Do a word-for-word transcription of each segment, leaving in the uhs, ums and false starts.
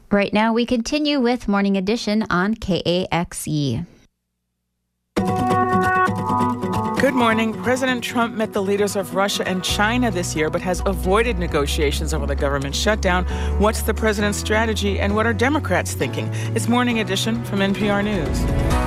Right now, we continue with Morning Edition on K A X E. Good morning. President Trump met the leaders of Russia and China this year, but has avoided negotiations over the government shutdown. What's the president's strategy, and what are Democrats thinking? It's Morning Edition from N P R News.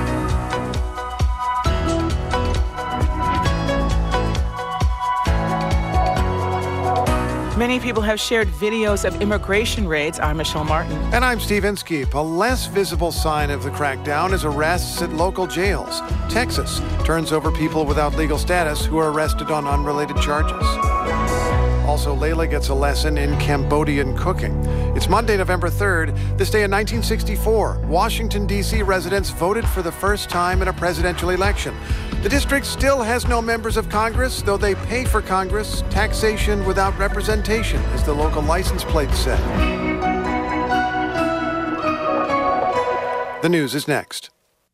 Many people have shared videos of immigration raids. I'm Michelle Martin. And I'm Steve Inskeep. A less visible sign of the crackdown is arrests at local jails. Texas turns over people without legal status who are arrested on unrelated charges. Also, Layla gets a lesson in Cambodian cooking. It's Monday, November third. This day in nineteen sixty-four, Washington, D C residents voted for the first time in a presidential election. The district still has no members of Congress, though they pay for Congress. Taxation without representation, as the local license plate said. The news is next.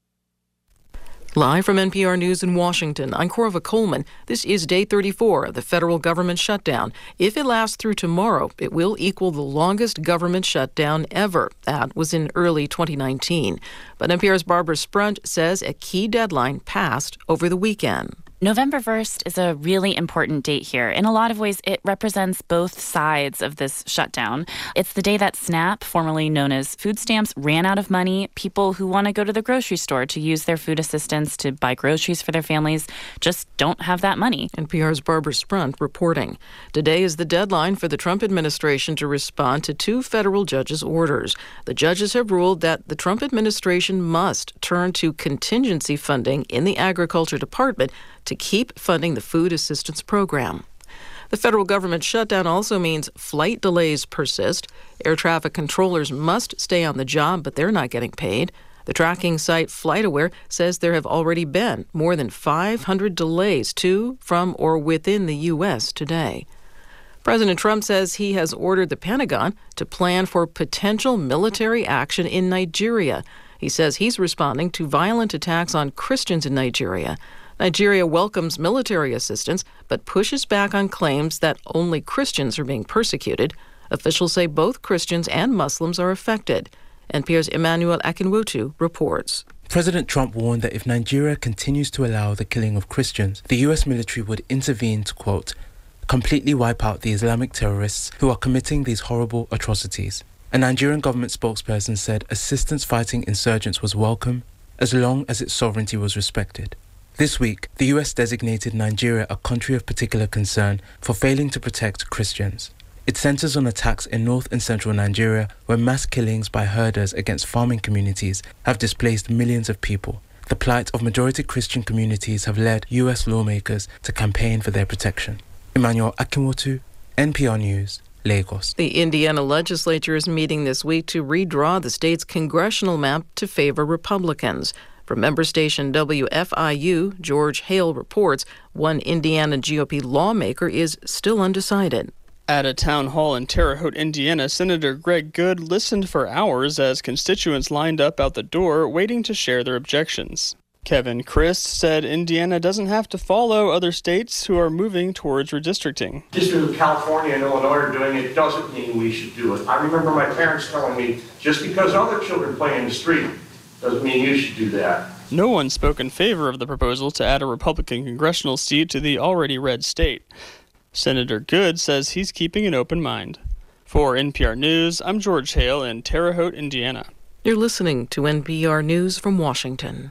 Live from N P R News in Washington, I'm Corva Coleman. This is day thirty-four of the federal government shutdown. If it lasts through tomorrow, it will equal the longest government shutdown ever. That was in early twenty nineteen. But N P R's Barbara Sprunt says a key deadline passed over the weekend. November first is a really important date here. In a lot of ways, it represents both sides of this shutdown. It's the day that SNAP, formerly known as food stamps, ran out of money. People who want to go to the grocery store to use their food assistance to buy groceries for their families just don't have that money. N P R's Barbara Sprunt reporting. Today is the deadline for the Trump administration to respond to two federal judges' orders. The judges have ruled that the Trump administration must turn to contingency funding in the Agriculture Department to keep funding the food assistance program. The federal government shutdown also means flight delays persist. Air traffic controllers must stay on the job, but they're not getting paid. The tracking site FlightAware says there have already been more than five hundred delays to, from, or within the U S today. President Trump says he has ordered the Pentagon to plan for potential military action in Nigeria. He says he's responding to violent attacks on Christians in Nigeria. Nigeria welcomes military assistance, but pushes back on claims that only Christians are being persecuted. Officials say both Christians and Muslims are affected. N P R's Emmanuel Akinwotu reports. President Trump warned that if Nigeria continues to allow the killing of Christians, the U S military would intervene to, quote, completely wipe out the Islamic terrorists who are committing these horrible atrocities. A Nigerian government spokesperson said assistance fighting insurgents was welcome as long as its sovereignty was respected. This week, the U S designated Nigeria a country of particular concern for failing to protect Christians. It centers on attacks in north and central Nigeria where mass killings by herders against farming communities have displaced millions of people. The plight of majority Christian communities have led U S lawmakers to campaign for their protection. Emmanuel Akinwotu, N P R News, Lagos. The Indiana legislature is meeting this week to redraw the state's congressional map to favor Republicans. From member station W F I U, George Hale reports one Indiana G O P lawmaker is still undecided. At a town hall in Terre Haute, Indiana, Senator Greg Good listened for hours as constituents lined up out the door waiting to share their objections. Kevin Christ said Indiana doesn't have to follow other states who are moving towards redistricting. Just because California and Illinois are doing it doesn't mean we should do it. I remember my parents telling me, just because other children play in the street doesn't mean you should do that. No one spoke in favor of the proposal to add a Republican congressional seat to the already red state. Senator Good says he's keeping an open mind. For N P R News, I'm George Hale in Terre Haute, Indiana. You're listening to N P R News from Washington.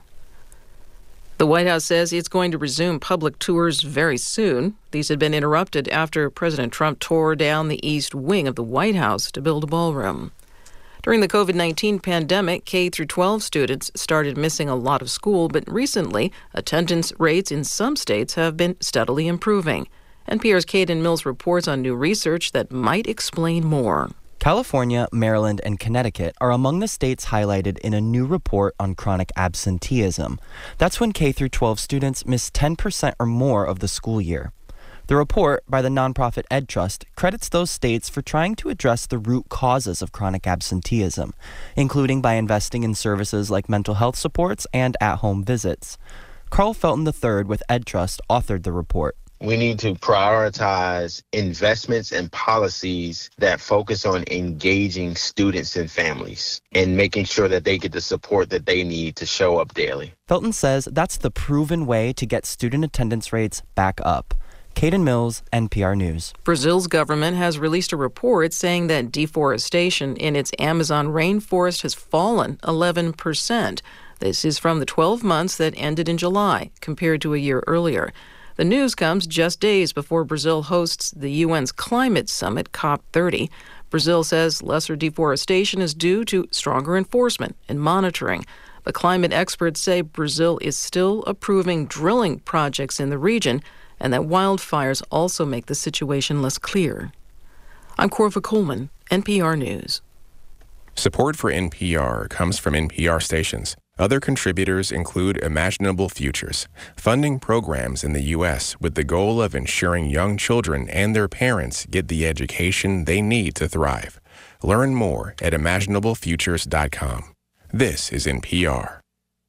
The White House says it's going to resume public tours very soon. These had been interrupted after President Trump tore down the east wing of the White House to build a ballroom. During the covid nineteen pandemic, K through twelve students started missing a lot of school, but recently, attendance rates in some states have been steadily improving. N P R's Caden Mills reports on new research that might explain more. California, Maryland, and Connecticut are among the states highlighted in a new report on chronic absenteeism. That's when K through twelve students miss ten percent or more of the school year. The report, by the nonprofit EdTrust, credits those states for trying to address the root causes of chronic absenteeism, including by investing in services like mental health supports and at-home visits. Carl Felton the third with EdTrust authored the report. We need to prioritize investments and policies that focus on engaging students and families and making sure that they get the support that they need to show up daily. Felton says that's the proven way to get student attendance rates back up. Caden Mills, N P R News. Brazil's government has released a report saying that deforestation in its Amazon rainforest has fallen eleven percent. This is from the twelve months that ended in July, compared to a year earlier. The news comes just days before Brazil hosts the U N's climate summit, COP thirty. Brazil says lesser deforestation is due to stronger enforcement and monitoring. But climate experts say Brazil is still approving drilling projects in the region and that wildfires also make the situation less clear. I'm Corva Coleman, N P R News. Support for N P R comes from N P R stations. Other contributors include Imaginable Futures, funding programs in the U S with the goal of ensuring young children and their parents get the education they need to thrive. Learn more at imaginable futures dot com. This is N P R.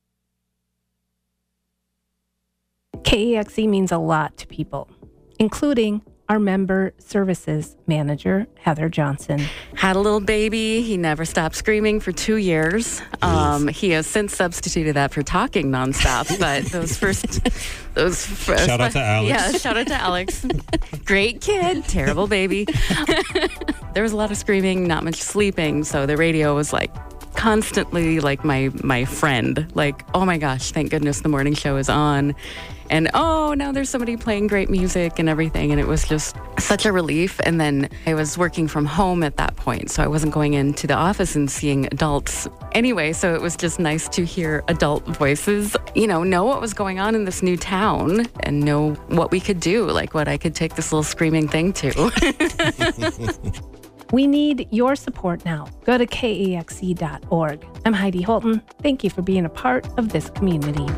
K E X E means a lot to people, including our member services manager, Heather Johnson. Had a little baby. He never stopped screaming for two years. Um, he has since substituted that for talking nonstop. But those first, those first, shout out to Alex. Yeah, shout out to Alex. Great kid, terrible baby. There was a lot of screaming, not much sleeping. So the radio was like constantly like my my friend. Like, oh my gosh, thank goodness the morning show is on. And, oh, now there's somebody playing great music and everything. And it was just such a relief. And then I was working from home at that point, so I wasn't going into the office and seeing adults anyway. So it was just nice to hear adult voices, you know, know what was going on in this new town and know what we could do, like what I could take this little screaming thing to. We need your support now. Go to K E X E dot org. I'm Heidi Holton. Thank you for being a part of this community.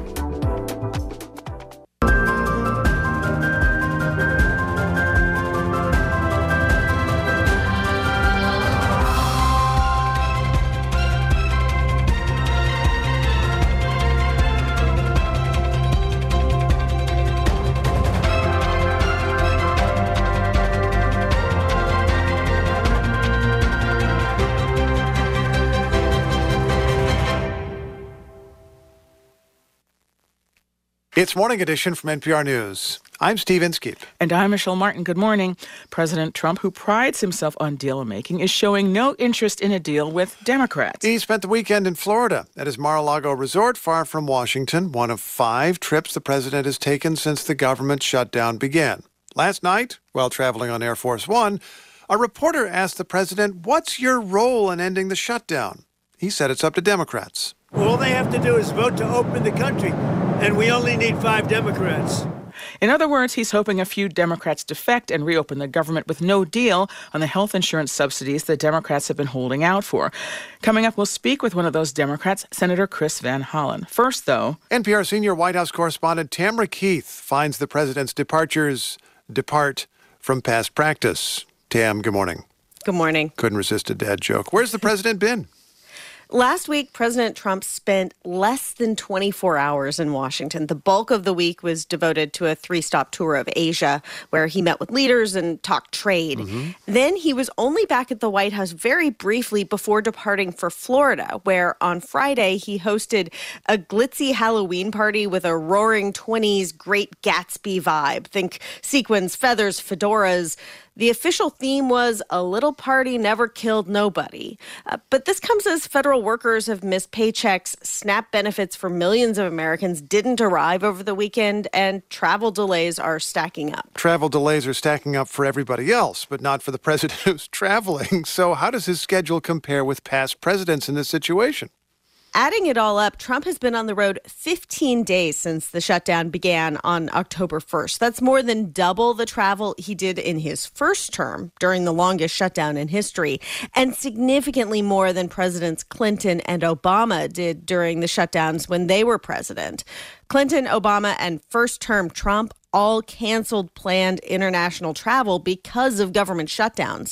It's Morning Edition from N P R News. I'm Steve Inskeep. And I'm Michelle Martin. Good morning. President Trump, who prides himself on deal-making, is showing no interest in a deal with Democrats. He spent the weekend in Florida at his Mar-a-Lago resort far from Washington, one of five trips the president has taken since the government shutdown began. Last night, while traveling on Air Force One, a reporter asked the president, "What's your role in ending the shutdown?" He said it's up to Democrats. All they have to do is vote to open the country, and we only need five Democrats. In other words, he's hoping a few Democrats defect and reopen the government with no deal on the health insurance subsidies the Democrats have been holding out for. Coming up, we'll speak with one of those Democrats, Senator Chris Van Hollen. First, though, N P R senior White House correspondent Tamara Keith finds the president's departures depart from past practice. Tam, good morning. Good morning. Couldn't resist a dad joke. Where's the president been? Last week, President Trump spent less than twenty-four hours in Washington. The bulk of the week was devoted to a three-stop tour of Asia, where he met with leaders and talked trade. Mm-hmm. Then he was only back at the White House very briefly before departing for Florida, where on Friday he hosted a glitzy Halloween party with a roaring twenties Great Gatsby vibe. Think sequins, feathers, fedoras. The official theme was a little party never killed nobody. Uh, but this comes as federal workers have missed paychecks, SNAP benefits for millions of Americans didn't arrive over the weekend, and travel delays are stacking up. Travel delays are stacking up for everybody else, but not for the president who's traveling. So how does his schedule compare with past presidents in this situation? Adding it all up, Trump has been on the road fifteen days since the shutdown began on October first. That's more than double the travel he did in his first term during the longest shutdown in history, and significantly more than Presidents Clinton and Obama did during the shutdowns when they were president. Clinton, Obama, and first-term Trump all canceled planned international travel because of government shutdowns.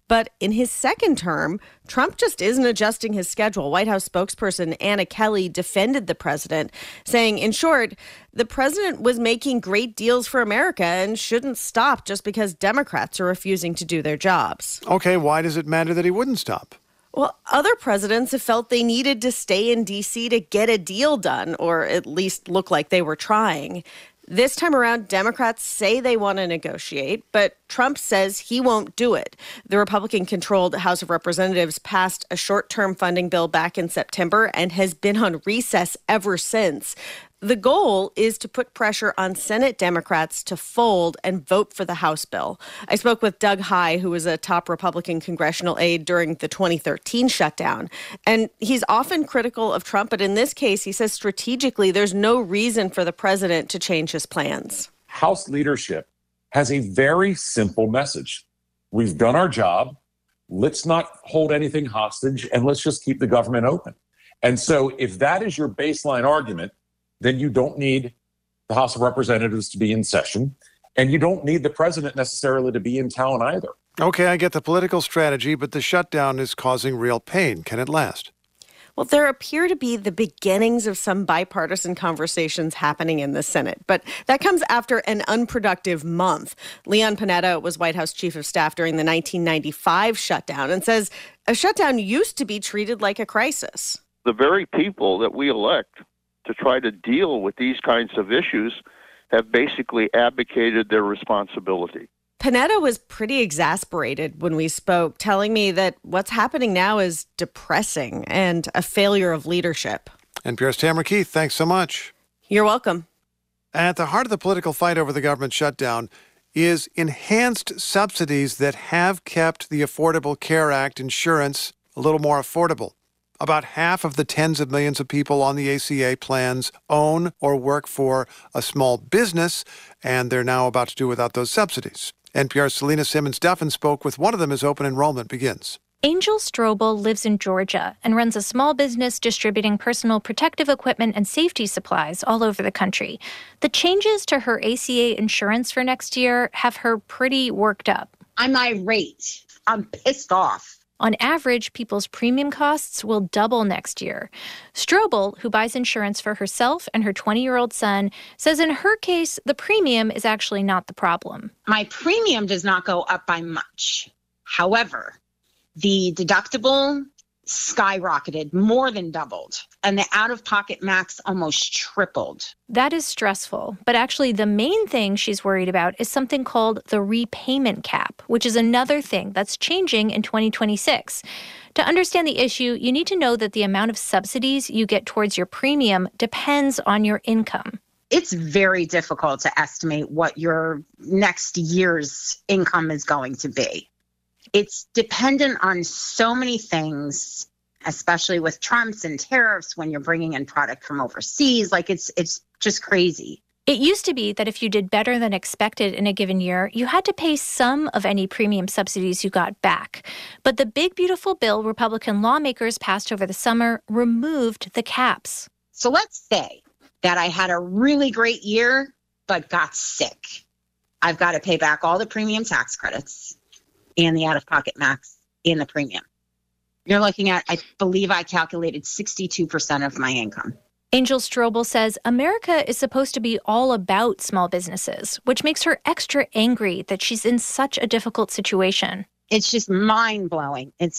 But in his second term, Trump just isn't adjusting his schedule. White House spokesperson Anna Kelly defended the president, saying, in short, the president was making great deals for America and shouldn't stop just because Democrats are refusing to do their jobs. Okay, why does it matter that he wouldn't stop? Well, other presidents have felt they needed to stay in D C to get a deal done, or at least look like they were trying. This time around, Democrats say they want to negotiate, but Trump says he won't do it. The Republican-controlled House of Representatives passed a short-term funding bill back in September and has been on recess ever since. The goal is to put pressure on Senate Democrats to fold and vote for the House bill. I spoke with Doug Heye, who was a top Republican congressional aide during the twenty thirteen shutdown. And he's often critical of Trump, but in this case, he says strategically there's no reason for the president to change his plans. House leadership has a very simple message. We've done our job. Let's not hold anything hostage, and let's just keep the government open. And so if that is your baseline argument, then you don't need the House of Representatives to be in session, and you don't need the president necessarily to be in town either. Okay, I get the political strategy, but the shutdown is causing real pain. Can it last? Well, there appear to be the beginnings of some bipartisan conversations happening in the Senate, but that comes after an unproductive month. Leon Panetta was White House chief of staff during the nineteen ninety-five shutdown and says a shutdown used to be treated like a crisis. The very people that we elect to try to deal with these kinds of issues have basically abdicated their responsibility. Panetta was pretty exasperated when we spoke, telling me that what's happening now is depressing and a failure of leadership. N P R's Tamara Keith, thanks so much. You're welcome. At the heart of the political fight over the government shutdown is enhanced subsidies that have kept the Affordable Care Act insurance a little more affordable. About half of the tens of millions of people on the A C A plans own or work for a small business, and they're now about to do without those subsidies. N P R's Selena Simmons-Duffin spoke with one of them as open enrollment begins. Angel Strobel lives in Georgia and runs a small business distributing personal protective equipment and safety supplies all over the country. The changes to her A C A insurance for next year have her pretty worked up. I'm irate. I'm pissed off. On average, people's premium costs will double next year. Strobel, who buys insurance for herself and her twenty-year-old son, says in her case, the premium is actually not the problem. My premium does not go up by much. However, the deductible skyrocketed, more than doubled, and the out-of-pocket max almost tripled. That is stressful, but actually the main thing she's worried about is something called the repayment cap, which is another thing that's changing in twenty twenty-six. To understand the issue, you need to know that the amount of subsidies you get towards your premium depends on your income. It's very difficult to estimate what your next year's income is going to be. It's dependent on so many things, especially with Trumps and tariffs when you're bringing in product from overseas. Like it's it's just crazy. It used to be that if you did better than expected in a given year, you had to pay some of any premium subsidies you got back. But the big, beautiful bill Republican lawmakers passed over the summer removed the caps. So let's say that I had a really great year, but got sick. I've got to pay back all the premium tax credits and the out-of-pocket max and the premium. You're looking at, I believe I calculated sixty-two percent of my income. Angel Strobel says America is supposed to be all about small businesses, which makes her extra angry that she's in such a difficult situation. It's just mind-blowing. It's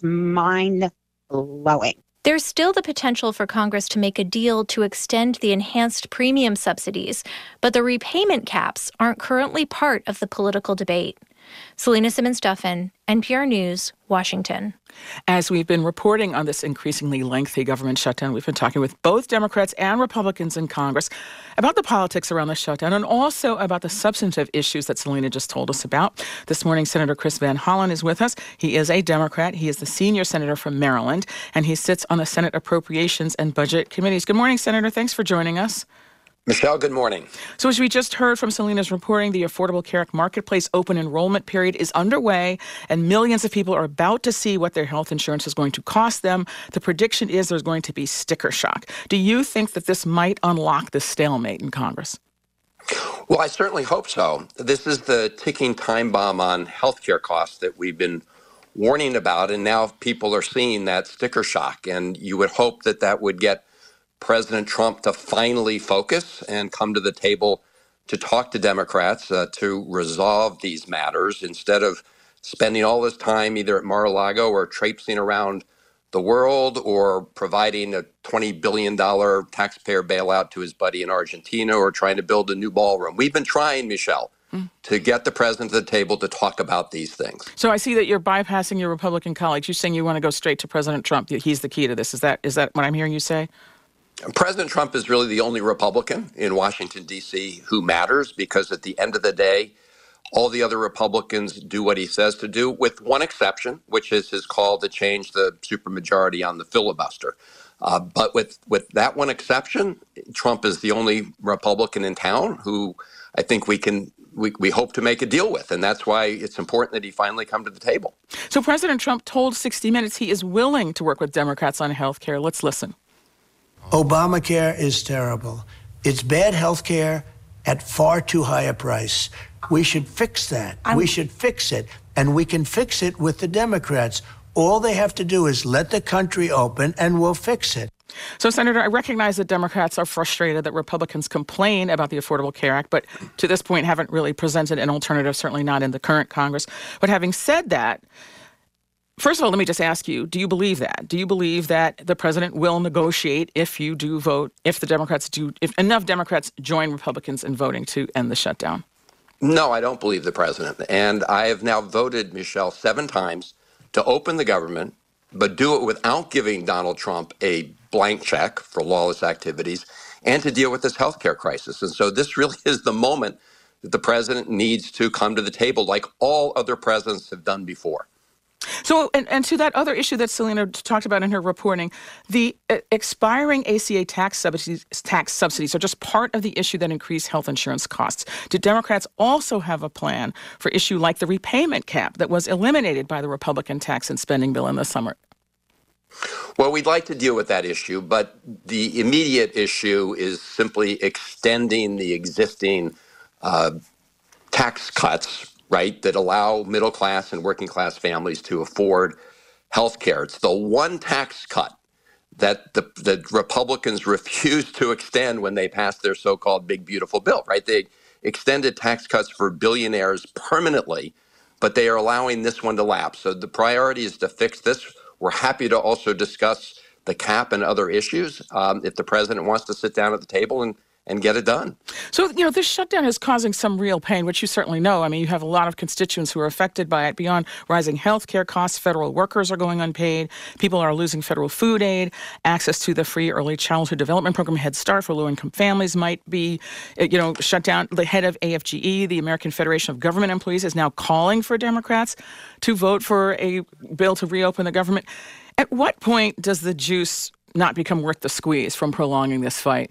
mind-blowing. There's still the potential for Congress to make a deal to extend the enhanced premium subsidies, but the repayment caps aren't currently part of the political debate. Selena Simmons-Duffin, N P R News, Washington. As we've been reporting on this increasingly lengthy government shutdown, we've been talking with both Democrats and Republicans in Congress about the politics around the shutdown and also about the substantive issues that Selena just told us about. This morning, Senator Chris Van Hollen is with us. He is a Democrat. He is the senior senator from Maryland, and he sits on the Senate Appropriations and Budget Committees. Good morning, Senator. Thanks for joining us. Michelle, good morning. So as we just heard from Selena's reporting, the Affordable Care Act Marketplace open enrollment period is underway, and millions of people are about to see what their health insurance is going to cost them. The prediction is there's going to be sticker shock. Do you think that this might unlock the stalemate in Congress? Well, I certainly hope so. This is the ticking time bomb on health care costs that we've been warning about, and now people are seeing that sticker shock. And you would hope that that would get President Trump to finally focus and come to the table to talk to Democrats uh, to resolve these matters instead of spending all this time either at Mar-a-Lago or traipsing around the world or providing a twenty billion dollars taxpayer bailout to his buddy in Argentina or trying to build a new ballroom. We've been trying, Michelle, mm. to get the president to the table to talk about these things. So I see that you're bypassing your Republican colleagues. You're saying you want to go straight to President Trump. He's the key to this. Is that is that what I'm hearing you say? President Trump is really the only Republican in Washington, D C who matters, because at the end of the day, all the other Republicans do what he says to do, with one exception, which is his call to change the supermajority on the filibuster. Uh, but with, with that one exception, Trump is the only Republican in town who I think we can we, we hope to make a deal with. And that's why it's important that he finally come to the table. So President Trump told sixty minutes he is willing to work with Democrats on health care. Let's listen. Obamacare is terrible. It's bad health care at far too high a price. We should fix that. I'm... We should fix it. And we can fix it with the Democrats. All they have to do is let the country open and we'll fix it. So, Senator, I recognize that Democrats are frustrated that Republicans complain about the Affordable Care Act, but to this point haven't really presented an alternative, certainly not in the current Congress. But having said that, first of all, let me just ask you, do you believe that? Do you believe that the president will negotiate if you do vote, if the Democrats do, if enough Democrats join Republicans in voting to end the shutdown? No, I don't believe the president. And I have now voted, Michelle, seven times to open the government, but do it without giving Donald Trump a blank check for lawless activities and to deal with this health care crisis. And so this really is the moment that the president needs to come to the table like all other presidents have done before. So, and, and to that other issue that Selena talked about in her reporting, the uh, expiring A C A tax subsidies, tax subsidies are just part of the issue that increased health insurance costs. Do Democrats also have a plan for issue like the repayment cap that was eliminated by the Republican tax and spending bill in the summer? Well, we'd like to deal with that issue, but the immediate issue is simply extending the existing uh, tax cuts, right, that allow middle class and working class families to afford health care. It's the one tax cut that the, the Republicans refused to extend when they passed their so-called big, beautiful bill, right? They extended tax cuts for billionaires permanently, but they are allowing this one to lapse. So the priority is to fix this. We're happy to also discuss the cap and other issues um, if the president wants to sit down at the table and and get it done. So, you know, this shutdown is causing some real pain, which you certainly know. I mean, you have a lot of constituents who are affected by it. Beyond rising health care costs, federal workers are going unpaid. People are losing federal food aid. Access to the free early childhood development program, Head Start, for low-income families might be, you know, shut down. The head of A F G E, the American Federation of Government Employees, is now calling for Democrats to vote for a bill to reopen the government. At what point does the juice not become worth the squeeze from prolonging this fight?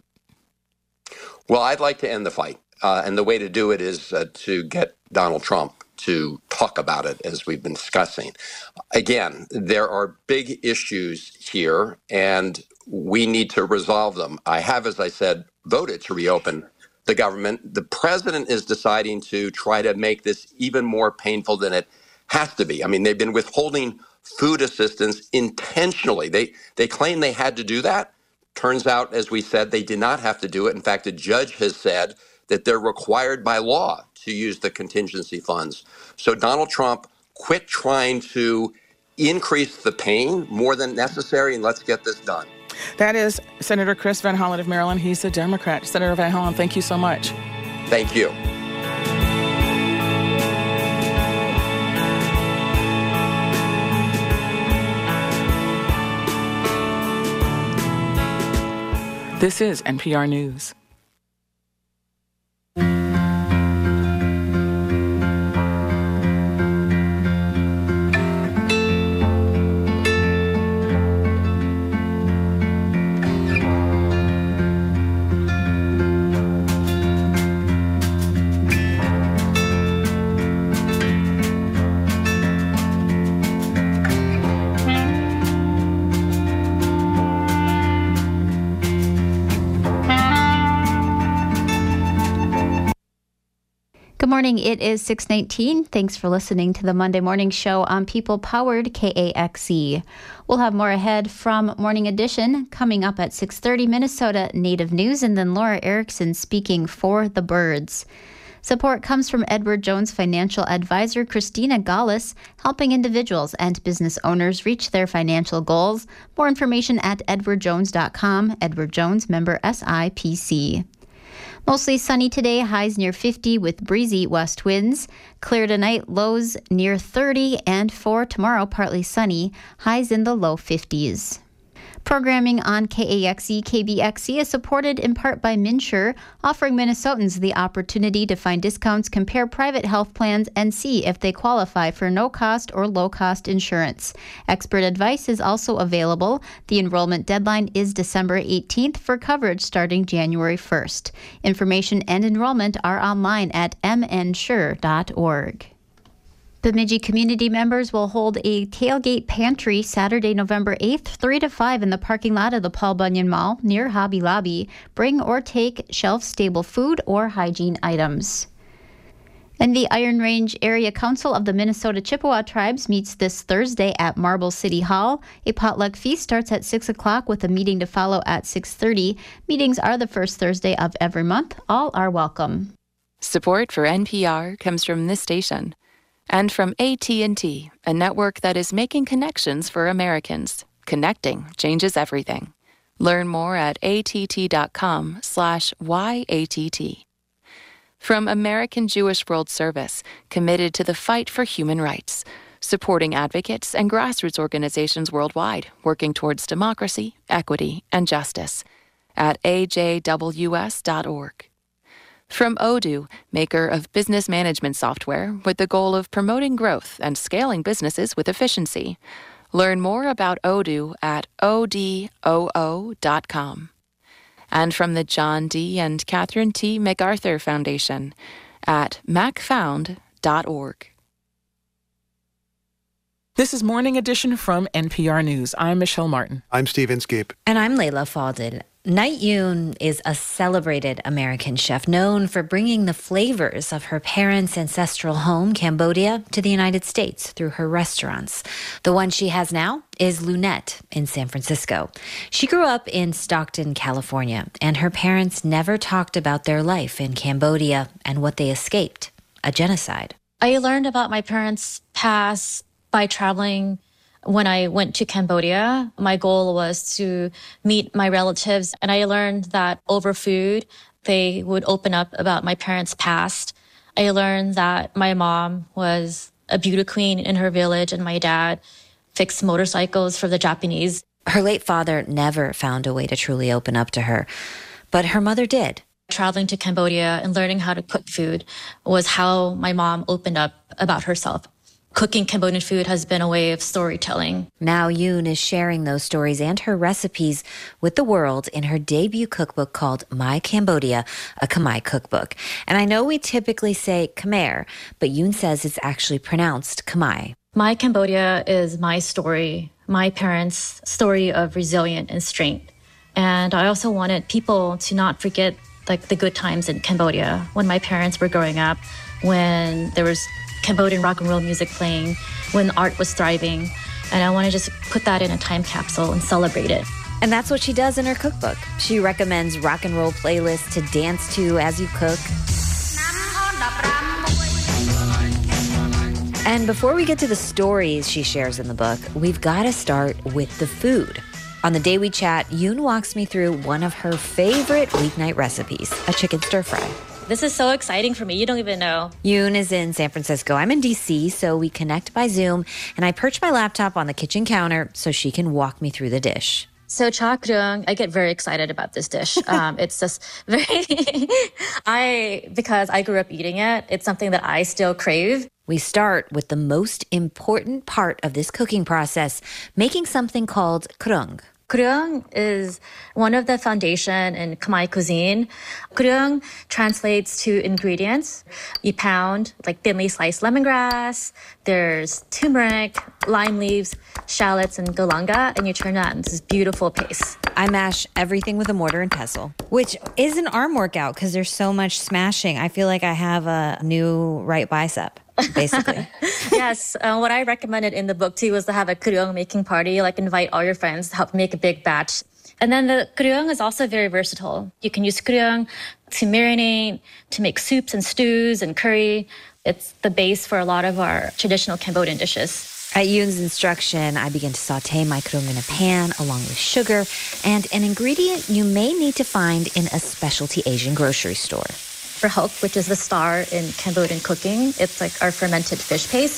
Well, I'd like to end the fight. Uh, and the way to do it is uh, to get Donald Trump to talk about it, as we've been discussing. Again, there are big issues here, and we need to resolve them. I have, as I said, voted to reopen the government. The president is deciding to try to make this even more painful than it has to be. I mean, they've been withholding food assistance intentionally. They they claim they had to do that. Turns out, as we said, they did not have to do it. In fact, a judge has said that they're required by law to use the contingency funds. So Donald Trump, quit trying to increase the pain more than necessary, and let's get this done. That is Senator Chris Van Hollen of Maryland. He's a Democrat. Senator Van Hollen, thank you so much. Thank you. This is N P R News. Good morning. It is six nineteen. Thanks for listening to the Monday Morning Show on People-Powered K A X E. We'll have more ahead from Morning Edition. Coming up at six thirty, Minnesota Native News, and then Laura Erickson speaking for the birds. Support comes from Edward Jones financial advisor Christina Gaulis, helping individuals and business owners reach their financial goals. More information at edward jones dot com. Edward Jones, member S I P C. Mostly sunny today, highs near fifty with breezy west winds. Clear tonight, lows near thirty, and for tomorrow, partly sunny, highs in the low fifties. Programming on K A X E, K B X E is supported in part by MNsure, offering Minnesotans the opportunity to find discounts, compare private health plans, and see if they qualify for no-cost or low-cost insurance. Expert advice is also available. The enrollment deadline is December eighteenth for coverage starting January first. Information and enrollment are online at m n sure dot org. Bemidji community members will hold a tailgate pantry Saturday, November eighth, three to five in the parking lot of the Paul Bunyan Mall near Hobby Lobby. Bring or take shelf-stable food or hygiene items. And the Iron Range Area Council of the Minnesota Chippewa Tribes meets this Thursday at Marble City Hall. A potluck feast starts at six o'clock with a meeting to follow at six thirty. Meetings are the first Thursday of every month. All are welcome. Support for N P R comes from this station. And from A T and T, a network that is making connections for Americans. Connecting changes everything. Learn more at att.com slash YATT. From American Jewish World Service, committed to the fight for human rights, supporting advocates and grassroots organizations worldwide, working towards democracy, equity, and justice, at a j w s dot org. From Odoo, maker of business management software with the goal of promoting growth and scaling businesses with efficiency. Learn more about Odoo at o d o o dot com. And from the John D. and Catherine T. MacArthur Foundation at mac found dot org. This is Morning Edition from N P R News. I'm Michelle Martin. I'm Steve Inskeep. And I'm Layla Faldin. Night Yoon is a celebrated American chef known for bringing the flavors of her parents' ancestral home, Cambodia, to the United States through her restaurants. The one she has now is Lunette in San Francisco. She grew up in Stockton, California, and her parents never talked about their life in Cambodia and what they escaped, a genocide. I learned about my parents' past by traveling. When I went to Cambodia, my goal was to meet my relatives, and I learned that over food, they would open up about my parents' past. I learned that my mom was a beauty queen in her village, and my dad fixed motorcycles for the Japanese. Her late father never found a way to truly open up to her, but her mother did. Traveling to Cambodia and learning how to cook food was how my mom opened up about herself. Cooking Cambodian food has been a way of storytelling. Now Yoon is sharing those stories and her recipes with the world in her debut cookbook called My Cambodia, a Khmer cookbook. And I know we typically say Khmer, but Yoon says it's actually pronounced Khmer. My Cambodia is my story, my parents' story of resilience and strength. And I also wanted people to not forget like the good times in Cambodia when my parents were growing up, when there was Cambodian rock and roll music playing, when art was thriving. And I want to just put that in a time capsule and celebrate it. And that's what she does in her cookbook. She recommends rock and roll playlists to dance to as you cook. And before we get to the stories she shares in the book, we've got to start with the food. On the day we chat, Yoon walks me through one of her favorite weeknight recipes, a chicken stir fry. This is so exciting for me. You don't even know. Yoon is in San Francisco. I'm in D C, so we connect by Zoom, and I perch my laptop on the kitchen counter so she can walk me through the dish. So cha krung, I get very excited about this dish. Um, it's just very, I, because I grew up eating it, it's something that I still crave. We start with the most important part of this cooking process, making something called krung. Kruyeong is one of the foundation in Khmer cuisine. Kruyeong translates to ingredients. You pound like thinly sliced lemongrass, there's turmeric, lime leaves, shallots, and galanga, and you turn that into this beautiful paste. I mash everything with a mortar and pestle, which is an arm workout because there's so much smashing. I feel like I have a new right bicep, basically. Yes, uh, what I recommended in the book too was to have a Kruyeong making party, like invite all your friends to help make a big batch. And then the Kruyeong is also very versatile. You can use Kruyeong to marinate, to make soups and stews and curry. It's the base for a lot of our traditional Cambodian dishes. At Yoon's instruction, I begin to saute my kruyeong in a pan along with sugar and an ingredient you may need to find in a specialty Asian grocery store. Prahok, which is the star in Cambodian cooking. It's like our fermented fish paste.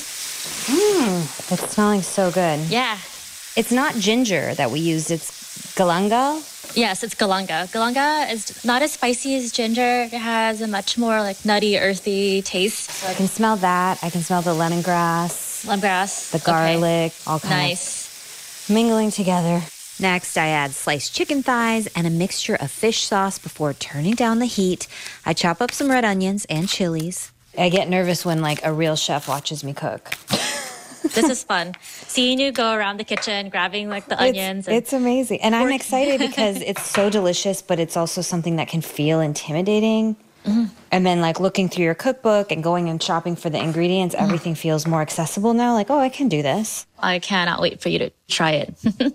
Mmm, it's smelling so good. Yeah. It's not ginger that we use, it's galanga? Yes, it's galanga. Galanga is not as spicy as ginger. It has a much more like nutty, earthy taste. So I can smell that. I can smell the lemongrass. Lemongrass. The garlic. Okay. All kind nice. of mingling together. Next, I add sliced chicken thighs and a mixture of fish sauce before turning down the heat. I chop up some red onions and chilies. I get nervous when like a real chef watches me cook. This is fun. Seeing you go around the kitchen, grabbing like the it's, onions. And it's amazing. And I'm excited because it's so delicious, but it's also something that can feel intimidating. Mm-hmm. And then like looking through your cookbook and going and shopping for the ingredients, mm-hmm. everything feels more accessible now. Like, oh, I can do this. I cannot wait for you to try it.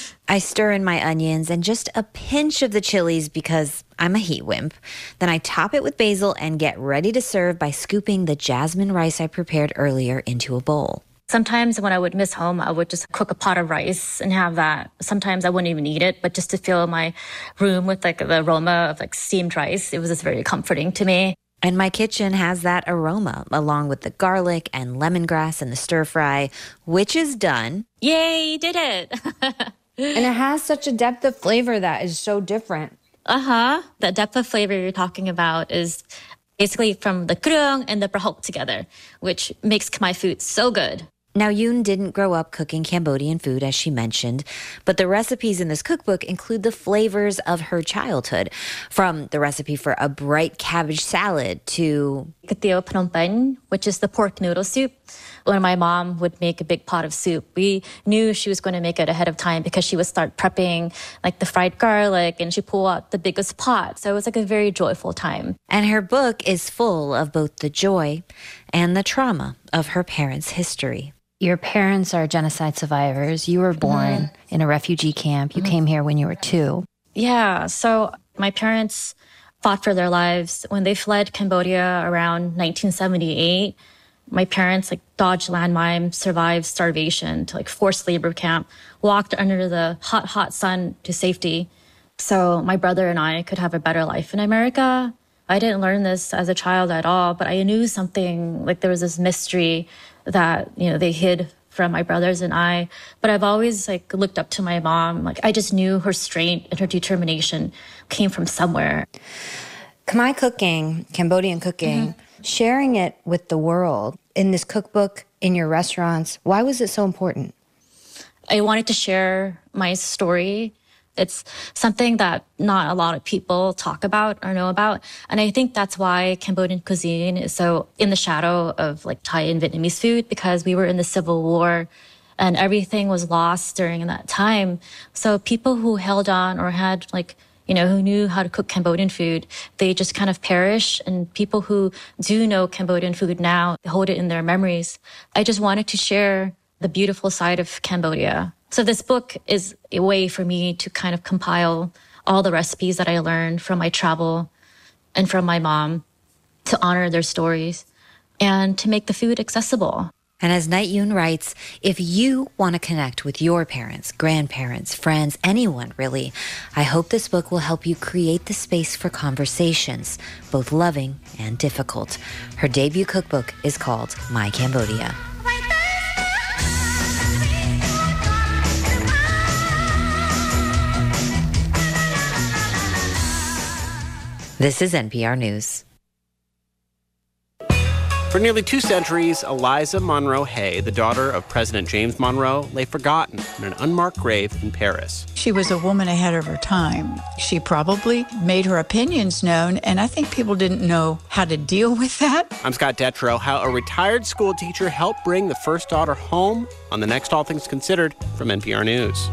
I stir in my onions and just a pinch of the chilies because I'm a heat wimp. Then I top it with basil and get ready to serve by scooping the jasmine rice I prepared earlier into a bowl. Sometimes when I would miss home, I would just cook a pot of rice and have that. Sometimes I wouldn't even eat it, but just to fill my room with like the aroma of like steamed rice, it was just very comforting to me. And my kitchen has that aroma, along with the garlic and lemongrass and the stir fry, which is done. Yay, you did it! And it has such a depth of flavor that is so different. Uh-huh. The depth of flavor you're talking about is basically from the kruyeong and the prahok together, which makes Khmer food so good. Now, Yoon didn't grow up cooking Cambodian food, as she mentioned, but the recipes in this cookbook include the flavors of her childhood, from the recipe for a bright cabbage salad to Katio Phnom Penh, which is the pork noodle soup. When my mom would make a big pot of soup, we knew she was going to make it ahead of time because she would start prepping like the fried garlic and she pull out the biggest pot. So it was like a very joyful time. And her book is full of both the joy and the trauma of her parents' history. Your parents are genocide survivors. You were born mm-hmm. in a refugee camp. You mm-hmm. came here when you were two. Yeah. So my parents fought for their lives when they fled Cambodia around nineteen seventy-eight. My parents like dodged landmines, survived starvation to like forced labor camp, walked under the hot, hot sun to safety. So my brother and I could have a better life in America. I didn't learn this as a child at all, but I knew something, like there was this mystery that, you know, they hid from my brothers and I. But I've always like looked up to my mom. Like I just knew her strength and her determination came from somewhere. Khmer cooking, Cambodian cooking, mm-hmm. sharing it with the world in this cookbook, in your restaurants, why was it so important? I wanted to share my story. It's something that not a lot of people talk about or know about. And I think that's why Cambodian cuisine is so in the shadow of like Thai and Vietnamese food, because we were in the Civil War and everything was lost during that time. So people who held on or had like, you know, who knew how to cook Cambodian food, they just kind of perished. And people who do know Cambodian food now, they hold it in their memories. I just wanted to share the beautiful side of Cambodia. So this book is a way for me to kind of compile all the recipes that I learned from my travel and from my mom to honor their stories and to make the food accessible. And as Night Yoon writes, if you want to connect with your parents, grandparents, friends, anyone really, I hope this book will help you create the space for conversations, both loving and difficult. Her debut cookbook is called My Cambodia. This is N P R News. For nearly two centuries, Eliza Monroe Hay, the daughter of President James Monroe, lay forgotten in an unmarked grave in Paris. She was a woman ahead of her time. She probably made her opinions known, and I think people didn't know how to deal with that. I'm Scott Detrow. How a retired school teacher helped bring the first daughter home on the next All Things Considered from N P R News.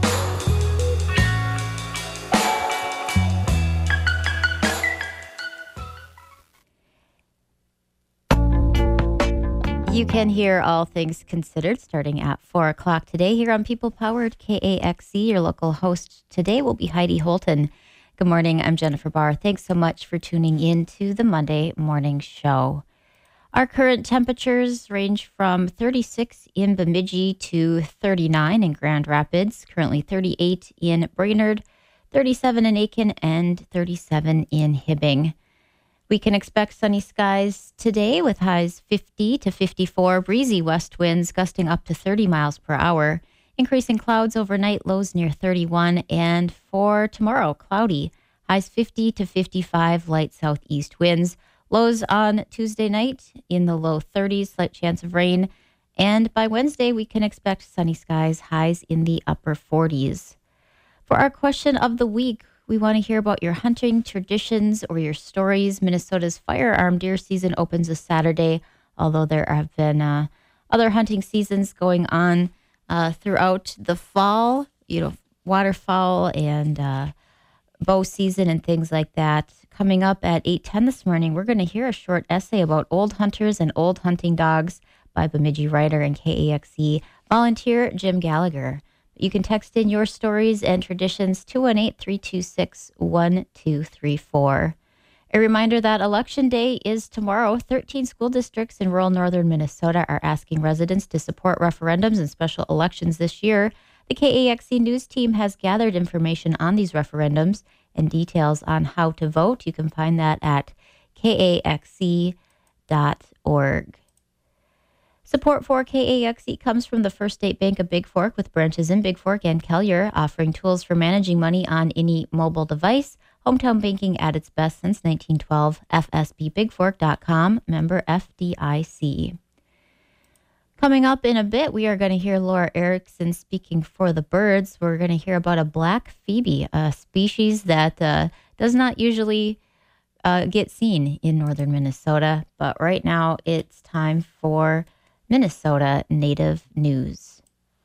You can hear All Things Considered starting at four o'clock today here on People Powered K A X E. Your local host today will be Heidi Holton. Good morning. I'm Jennifer Barr. Thanks so much for tuning in to the Monday morning show. Our current temperatures range from thirty-six in Bemidji to thirty-nine in Grand Rapids, currently thirty-eight in Brainerd, thirty-seven in Aiken, and thirty-seven in Hibbing. We can expect sunny skies today with highs fifty to fifty-four, breezy west winds gusting up to thirty miles per hour, increasing clouds overnight, lows near thirty-one, and for tomorrow, cloudy, highs fifty to fifty-five, light southeast winds, lows on Tuesday night in the low thirties, slight chance of rain, and by Wednesday, we can expect sunny skies, highs in the upper forties. For our question of the week, we want to hear about your hunting traditions or your stories. Minnesota's firearm deer season opens this Saturday, although there have been uh, other hunting seasons going on uh, throughout the fall, you know, waterfowl and uh, bow season and things like that. Coming up at eight ten this morning, we're going to hear a short essay about old hunters and old hunting dogs by Bemidji writer and K A X E volunteer Jim Gallagher. You can text in your stories and traditions, two one eight, three two six, one two three four. A reminder that Election Day is tomorrow. thirteen school districts in rural northern Minnesota are asking residents to support referendums and special elections this year. The K A X E News team has gathered information on these referendums and details on how to vote. You can find that at K A X E dot org. Support for K A X E comes from the First State Bank of Big Fork with branches in Big Fork and Kelliher, offering tools for managing money on any mobile device. Hometown banking at its best since nineteen twelve. F S B big fork dot com, member F D I C. Coming up in a bit, we are going to hear Laura Erickson speaking for the birds. We're going to hear about a black phoebe, a species that uh, does not usually uh, get seen in northern Minnesota. But right now, it's time for Minnesota Native News.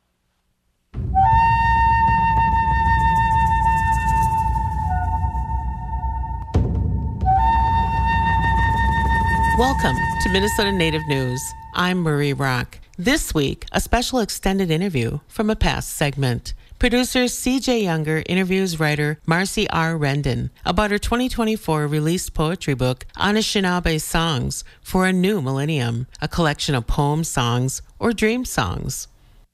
Welcome to Minnesota Native News. I'm Marie Rock. This week, a special extended interview from a past segment. Producer C J Younger interviews writer Marcy R. Rendon about her twenty twenty-four released poetry book, Anishinaabe Songs for a New Millennium, a collection of poem songs or dream songs.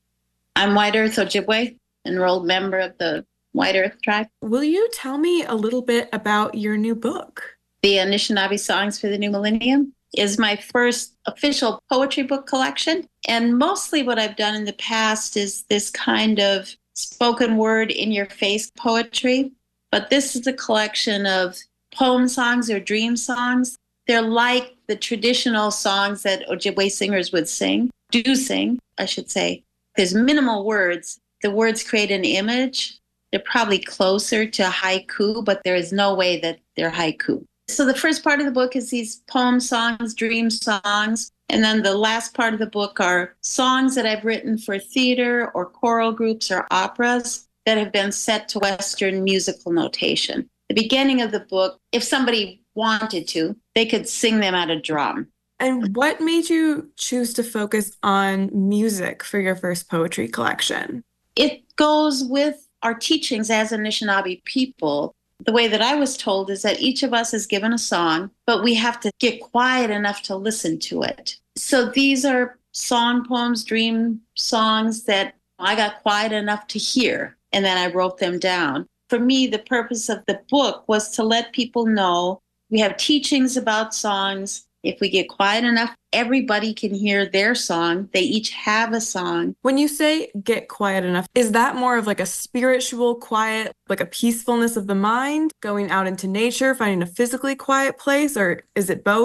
I'm White Earth Ojibwe, enrolled member of the White Earth tribe. Will you tell me a little bit about your new book? The Anishinaabe Songs for the New Millennium is my first official poetry book collection. And mostly what I've done in the past is this kind of spoken word in your face poetry. But this is a collection of poem songs or dream songs. They're like the traditional songs that Ojibwe singers would sing, do sing, I should say. There's minimal words. The words create an image. They're probably closer to haiku, but there is no way that they're haiku. So the first part of the book is these poem songs, dream songs. And then the last part of the book are songs that I've written for theater or choral groups or operas that have been set to Western musical notation. The beginning of the book, if somebody wanted to, they could sing them at a drum. And what made you choose to focus on music for your first poetry collection? It goes with our teachings as Anishinaabe people. The way that I was told is that each of us is given a song, but we have to get quiet enough to listen to it. So these are song poems, dream songs that I got quiet enough to hear, and then I wrote them down. For me, the purpose of the book was to let people know we have teachings about songs. If we get quiet enough, everybody can hear their song. They each have a song. When you say get quiet enough, is that more of like a spiritual quiet, like a peacefulness of the mind, going out into nature, finding a physically quiet place, or is it both?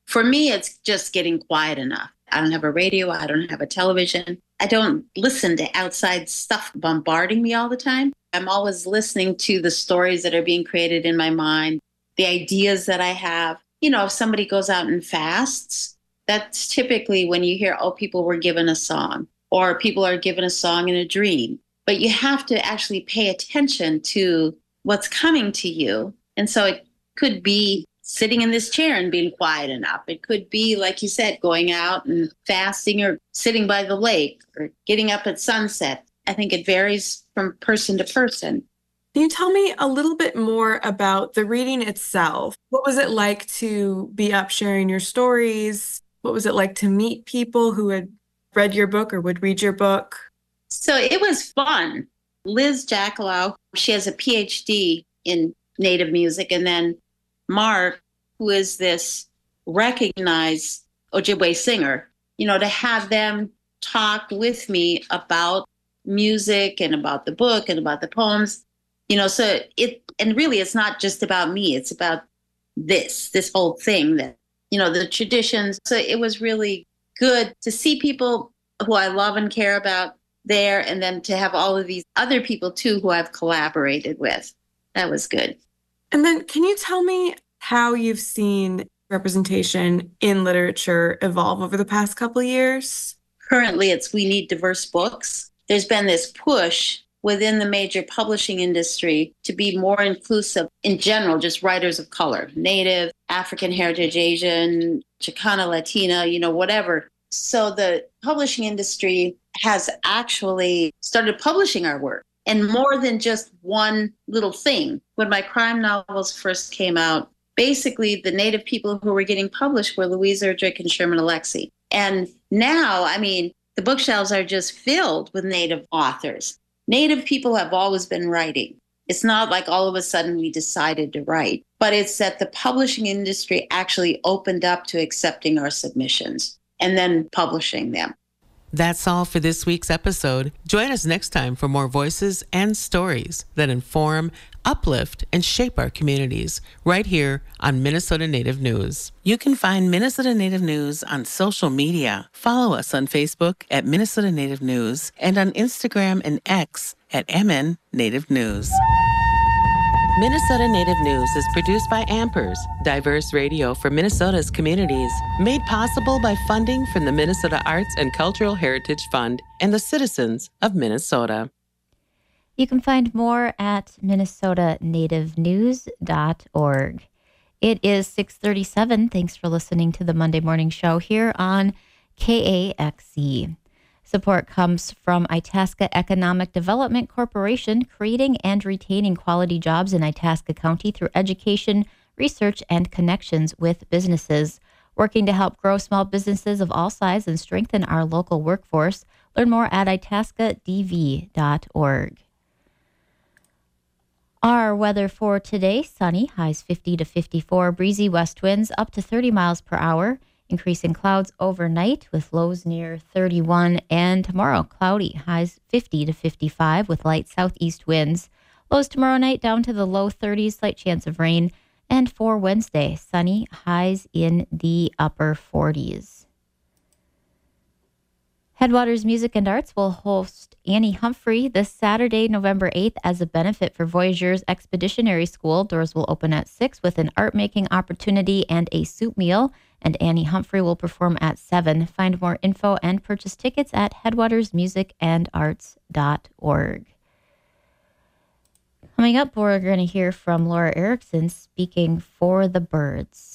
For me, it's just getting quiet enough. I don't have a radio. I don't have a television. I don't listen to outside stuff bombarding me all the time. I'm always listening to the stories that are being created in my mind, the ideas that I have. You know, if somebody goes out and fasts, that's typically when you hear, oh, people were given a song or people are given a song in a dream. But you have to actually pay attention to what's coming to you. And so it could be sitting in this chair and being quiet enough. It could be, like you said, going out and fasting or sitting by the lake or getting up at sunset. I think it varies from person to person. Can you tell me a little bit more about the reading itself? What was it like to be up sharing your stories? What was it like to meet people who had read your book or would read your book? So it was fun. Liz Jackalow, she has a P H D in Native music. And then Mark, who is this recognized Ojibwe singer, you know, to have them talk with me about music and about the book and about the poems, you know, so it, and really it's not just about me, it's about this, this whole thing that, you know, the traditions. So it was really good to see people who I love and care about there, and then to have all of these other people too who I've collaborated with. That was good. And then can you tell me how you've seen representation in literature evolve over the past couple of years? Currently, it's we need diverse books. There's been this push within the major publishing industry to be more inclusive in general, just writers of color, Native, African heritage, Asian, Chicana, Latina, you know, whatever. So the publishing industry has actually started publishing our work, and more than just one little thing. When my crime novels first came out, basically the Native people who were getting published were Louise Erdrich and Sherman Alexie. And now, I mean, the bookshelves are just filled with Native authors. Native people have always been writing. It's not like all of a sudden we decided to write, but it's that the publishing industry actually opened up to accepting our submissions and then publishing them. That's all for this week's episode. Join us next time for more voices and stories that inform, uplift, and shape our communities right here on Minnesota Native News. You can find Minnesota Native News on social media. Follow us on Facebook at Minnesota Native News and on Instagram and X at M N Native News. Minnesota Native News is produced by Ampers, diverse radio for Minnesota's communities, made possible by funding from the Minnesota Arts and Cultural Heritage Fund and the citizens of Minnesota. You can find more at minnesota native news dot org. It is six thirty-seven. Thanks for listening to the Monday Morning Show here on K A X E. Support comes from Itasca Economic Development Corporation, creating and retaining quality jobs in Itasca County through education, research, and connections with businesses. Working to help grow small businesses of all sizes and strengthen our local workforce. Learn more at itasca d v dot org. Our weather for today, sunny, highs fifty to fifty-four, breezy west winds up to thirty miles per hour. Increasing clouds overnight with lows near thirty-one, and tomorrow cloudy, highs fifty to fifty-five with light southeast winds. Lows tomorrow night down to the low thirties, slight chance of rain. And for Wednesday, sunny, highs in the upper forties. Headwaters Music and Arts will host Annie Humphrey this Saturday, November eighth, as a benefit for Voyageurs Expeditionary School. Doors will open at six with an art-making opportunity and a soup meal, and Annie Humphrey will perform at seven. Find more info and purchase tickets at headwaters music and arts dot org. Coming up, we're going to hear from Laura Erickson speaking for the birds.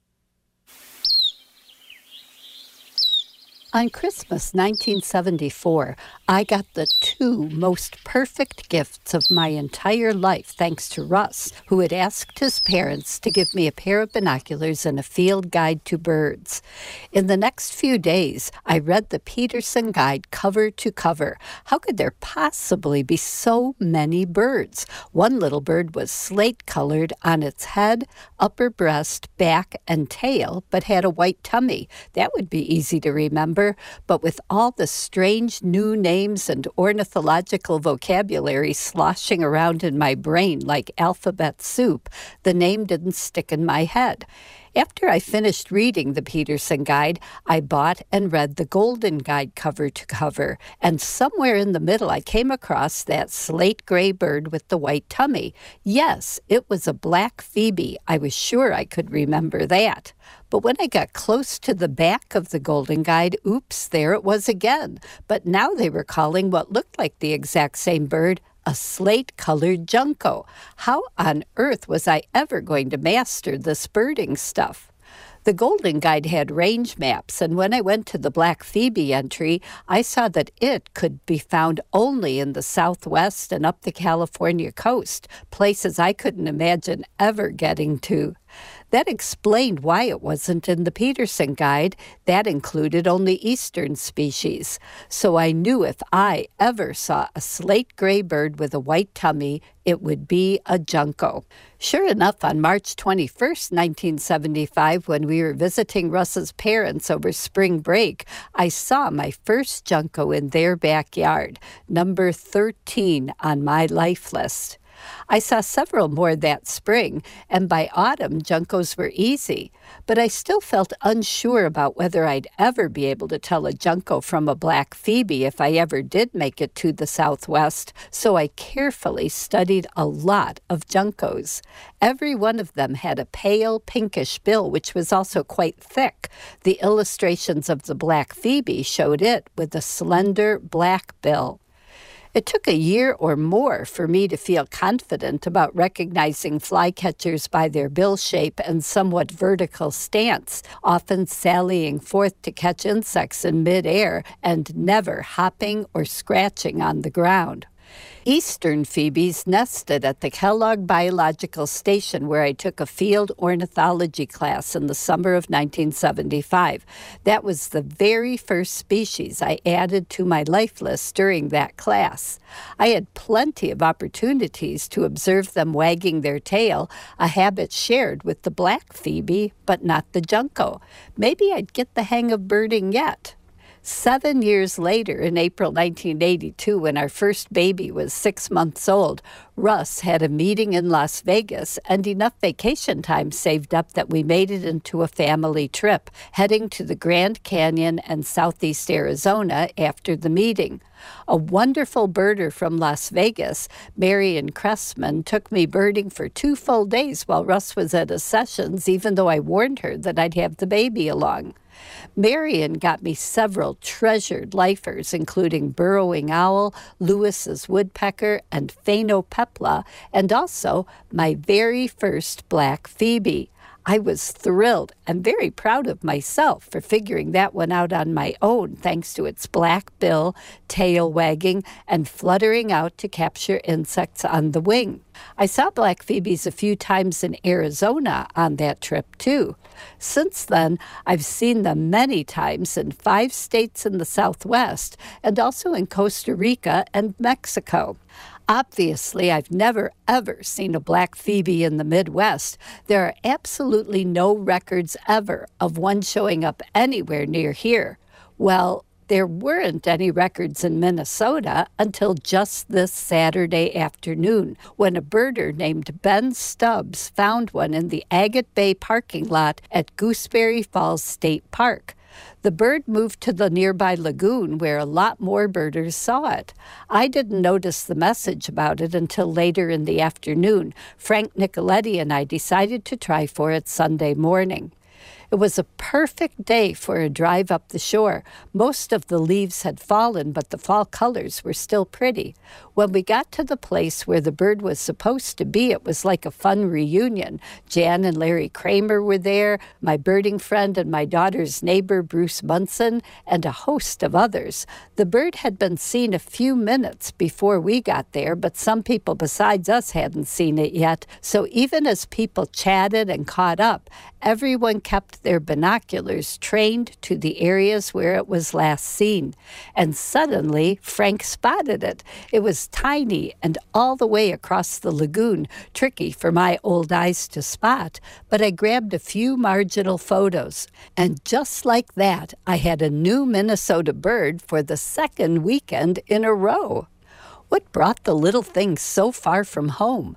On Christmas nineteen seventy-four, I got the two most perfect gifts of my entire life thanks to Russ, who had asked his parents to give me a pair of binoculars and a field guide to birds. In the next few days, I read the Peterson Guide cover to cover. How could there possibly be so many birds? One little bird was slate-colored on its head, upper breast, back, and tail, but had a white tummy. That would be easy to remember. But with all the strange new names and ornithological vocabulary sloshing around in my brain like alphabet soup, the name didn't stick in my head. After I finished reading the Peterson Guide, I bought and read the Golden Guide cover to cover, and somewhere in the middle I came across that slate gray bird with the white tummy. Yes, it was a black phoebe. I was sure I could remember that. But when I got close to the back of the Golden Guide, oops, there it was again. But now they were calling what looked like the exact same bird a slate-colored junco. How on earth was I ever going to master this birding stuff? The Golden Guide had range maps, and when I went to the Black Phoebe entry, I saw that it could be found only in the Southwest and up the California coast, places I couldn't imagine ever getting to. That explained why it wasn't in the Peterson Guide. That included only eastern species. So I knew if I ever saw a slate gray bird with a white tummy, it would be a junco. Sure enough, on March twenty-first, nineteen seventy-five, when we were visiting Russ's parents over spring break, I saw my first junco in their backyard, number thirteen on my life list. I saw several more that spring, and by autumn, juncos were easy. But I still felt unsure about whether I'd ever be able to tell a junco from a black phoebe if I ever did make it to the Southwest, so I carefully studied a lot of juncos. Every one of them had a pale pinkish bill, which was also quite thick. The illustrations of the black phoebe showed it with a slender black bill. It took a year or more for me to feel confident about recognizing flycatchers by their bill shape and somewhat vertical stance, often sallying forth to catch insects in midair and never hopping or scratching on the ground. Eastern phoebes nested at the Kellogg Biological Station, where I took a field ornithology class in the summer of nineteen seventy-five. That was the very first species I added to my life list during that class. I had plenty of opportunities to observe them wagging their tail, a habit shared with the black phoebe, but not the junco. Maybe I'd get the hang of birding yet. Seven years later, in April nineteen eighty-two, when our first baby was six months old, Russ had a meeting in Las Vegas and enough vacation time saved up that we made it into a family trip, heading to the Grand Canyon and Southeast Arizona after the meeting. A wonderful birder from Las Vegas, Marion Cressman, took me birding for two full days while Russ was at his sessions, even though I warned her that I'd have the baby along. Marion got me several treasured lifers, including burrowing owl, Lewis's woodpecker, and phainopepla, and also my very first black phoebe. I was thrilled and very proud of myself for figuring that one out on my own, thanks to its black bill, tail wagging, and fluttering out to capture insects on the wing. I saw black phoebes a few times in Arizona on that trip, too. Since then, I've seen them many times in five states in the Southwest and also in Costa Rica and Mexico. Obviously, I've never, ever seen a black phoebe in the Midwest. There are absolutely no records ever of one showing up anywhere near here. Well, there weren't any records in Minnesota until just this Saturday afternoon, when a birder named Ben Stubbs found one in the Agate Bay parking lot at Gooseberry Falls State Park. The bird moved to the nearby lagoon where a lot more birders saw it. I didn't notice the message about it until later in the afternoon. Frank Nicoletti and I decided to try for it Sunday morning. It was a perfect day for a drive up the shore. Most of the leaves had fallen, but the fall colors were still pretty. When we got to the place where the bird was supposed to be, it was like a fun reunion. Jan and Larry Kramer were there, my birding friend and my daughter's neighbor, Bruce Munson, and a host of others. The bird had been seen a few minutes before we got there, but some people besides us hadn't seen it yet. So even as people chatted and caught up, everyone kept their binoculars trained to the areas where it was last seen. And suddenly, Frank spotted it. It was tiny and all the way across the lagoon, tricky for my old eyes to spot, but I grabbed a few marginal photos. And just like that, I had a new Minnesota bird for the second weekend in a row. What brought the little thing so far from home?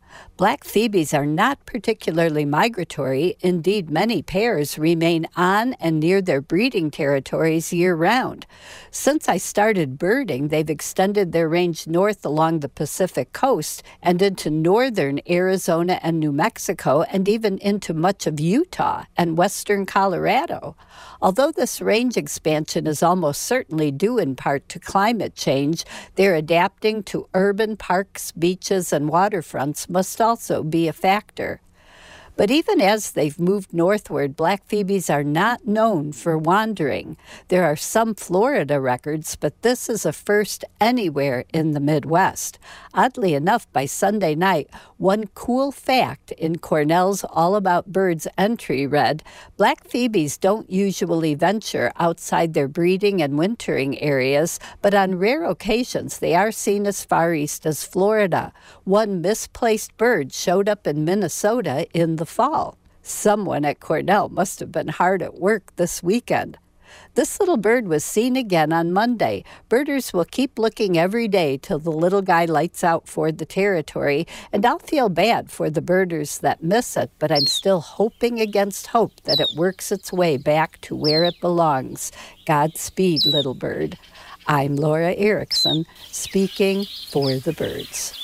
Black phoebes are not particularly migratory. Indeed, many pairs remain on and near their breeding territories year-round. Since I started birding, they've extended their range north along the Pacific coast and into northern Arizona and New Mexico, and even into much of Utah and western Colorado. Although this range expansion is almost certainly due in part to climate change, their adapting to urban parks, beaches, and waterfronts must also be a factor. But even as they've moved northward, black phoebes are not known for wandering. There are some Florida records, but this is a first anywhere in the Midwest. Oddly enough, by Sunday night, one cool fact in Cornell's All About Birds entry read, black phoebes don't usually venture outside their breeding and wintering areas, but on rare occasions they are seen as far east as Florida. One misplaced bird showed up in Minnesota in the fall. Someone at Cornell must have been hard at work this weekend. This little bird was seen again on Monday. Birders will keep looking every day till the little guy lights out for the territory, and I'll feel bad for the birders that miss it, but I'm still hoping against hope that it works its way back to where it belongs. Godspeed, little bird. I'm Laura Erickson, speaking for the birds.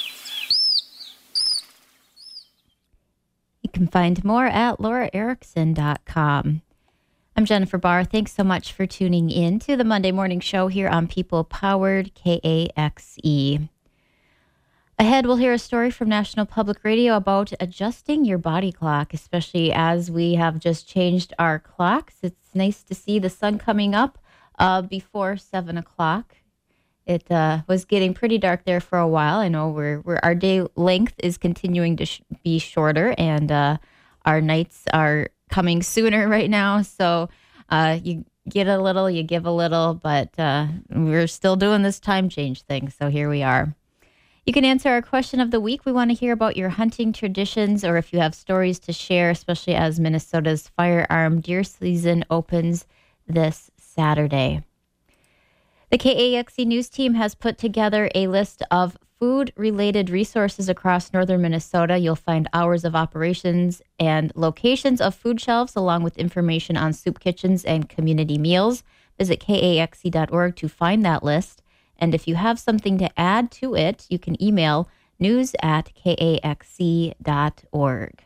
You can find more at laura erickson dot com. I'm Jennifer Barr. Thanks so much for tuning in to the Monday Morning Show here on People Powered K A X E. Ahead, we'll hear a story from National Public Radio about adjusting your body clock, especially as we have just changed our clocks. It's nice to see the sun coming up uh, before seven o'clock. It uh, was getting pretty dark there for a while. I know we're, we're our day length is continuing to sh- be shorter, and uh, our nights are coming sooner right now. So uh, you get a little, you give a little, but uh, we're still doing this time change thing. So here we are. You can answer our question of the week. We want to hear about your hunting traditions, or if you have stories to share, especially as Minnesota's firearm deer season opens this Saturday. The K A X E News team has put together a list of food-related resources across northern Minnesota. You'll find hours of operations and locations of food shelves, along with information on soup kitchens and community meals. Visit K A X E dot org to find that list. And if you have something to add to it, you can email news at K A X E dot org.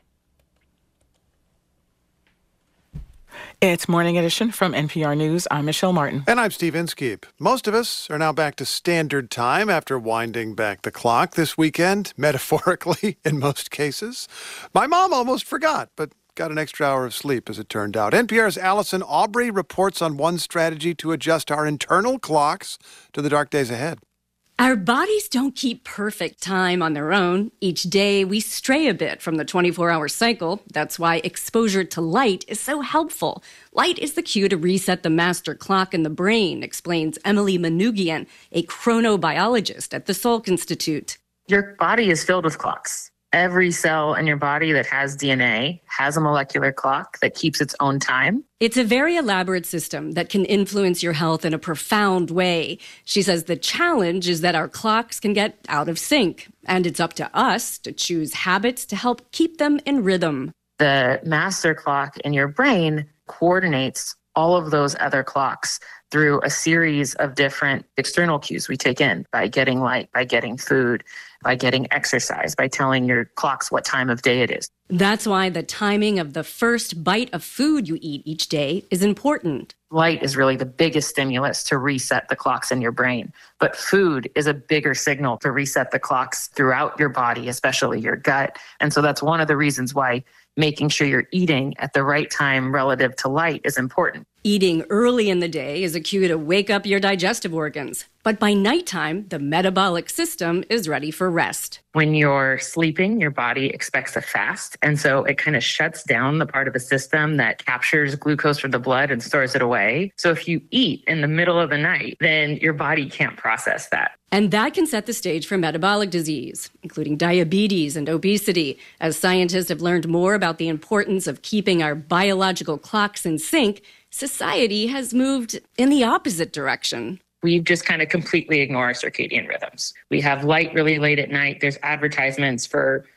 It's Morning Edition from N P R News. I'm Michelle Martin. And I'm Steve Inskeep. Most of us are now back to standard time after winding back the clock this weekend, metaphorically in most cases. My mom almost forgot, but got an extra hour of sleep, as it turned out. N P R's Allison Aubrey reports on one strategy to adjust our internal clocks to the dark days ahead. Our bodies don't keep perfect time on their own. Each day, we stray a bit from the twenty-four hour cycle. That's why exposure to light is so helpful. Light is the cue to reset the master clock in the brain, explains Emily Manoogian, a chronobiologist at the Salk Institute. Your body is filled with clocks. Every cell in your body that has D N A has a molecular clock that keeps its own time. It's a very elaborate system that can influence your health in a profound way. She says the challenge is that our clocks can get out of sync, and it's up to us to choose habits to help keep them in rhythm. The master clock in your brain coordinates all of those other clocks through a series of different external cues we take in by getting light, by getting food, by getting exercise, by telling your clocks what time of day it is. That's why the timing of the first bite of food you eat each day is important. Light is really the biggest stimulus to reset the clocks in your brain. But food is a bigger signal to reset the clocks throughout your body, especially your gut. And so that's one of the reasons why making sure you're eating at the right time relative to light is important. Eating early in the day is a cue to wake up your digestive organs. But by nighttime, the metabolic system is ready for rest. When you're sleeping, your body expects a fast. And so it kind of shuts down the part of the system that captures glucose from the blood and stores it away. So if you eat in the middle of the night, then your body can't process that. And that can set the stage for metabolic disease, including diabetes and obesity. As scientists have learned more about the importance of keeping our biological clocks in sync, society has moved in the opposite direction. We just kind of completely ignore our circadian rhythms. We have light really late at night. There's advertisements for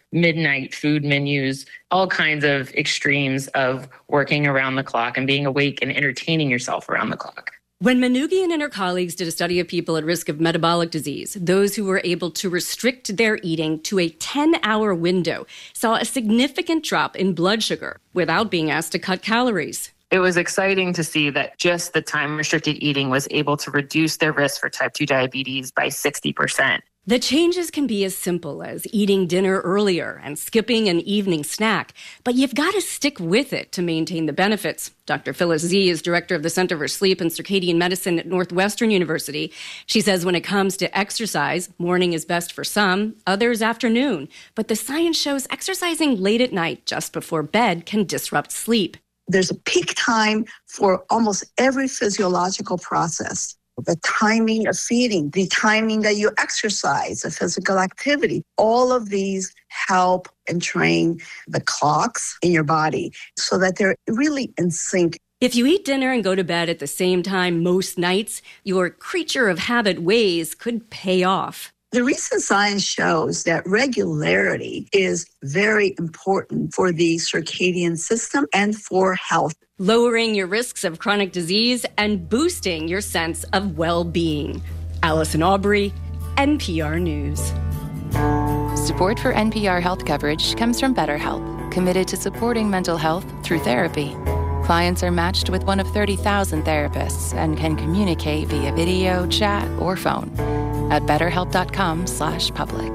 midnight food menus, all kinds of extremes of working around the clock and being awake and entertaining yourself around the clock. When Manoogian and her colleagues did a study of people at risk of metabolic disease, those who were able to restrict their eating to a ten-hour window saw a significant drop in blood sugar without being asked to cut calories. It was exciting to see that just the time-restricted eating was able to reduce their risk for type two diabetes by sixty percent. The changes can be as simple as eating dinner earlier and skipping an evening snack, but you've got to stick with it to maintain the benefits. Doctor Phyllis Zee is director of the Center for Sleep and Circadian Medicine at Northwestern University. She says when it comes to exercise, morning is best for some, others afternoon. But the science shows exercising late at night just before bed can disrupt sleep. There's a peak time for almost every physiological process. The timing of feeding, the timing that you exercise, the physical activity, all of these help and train the clocks in your body so that they're really in sync. If you eat dinner and go to bed at the same time most nights, your creature of habit ways could pay off. The recent science shows that regularity is very important for the circadian system and for health. Lowering your risks of chronic disease and boosting your sense of well-being. Allison Aubrey, N P R News. Support for N P R health coverage comes from BetterHelp, committed to supporting mental health through therapy. Clients are matched with one of thirty thousand therapists and can communicate via video, chat, or phone at betterhelp.com slash public.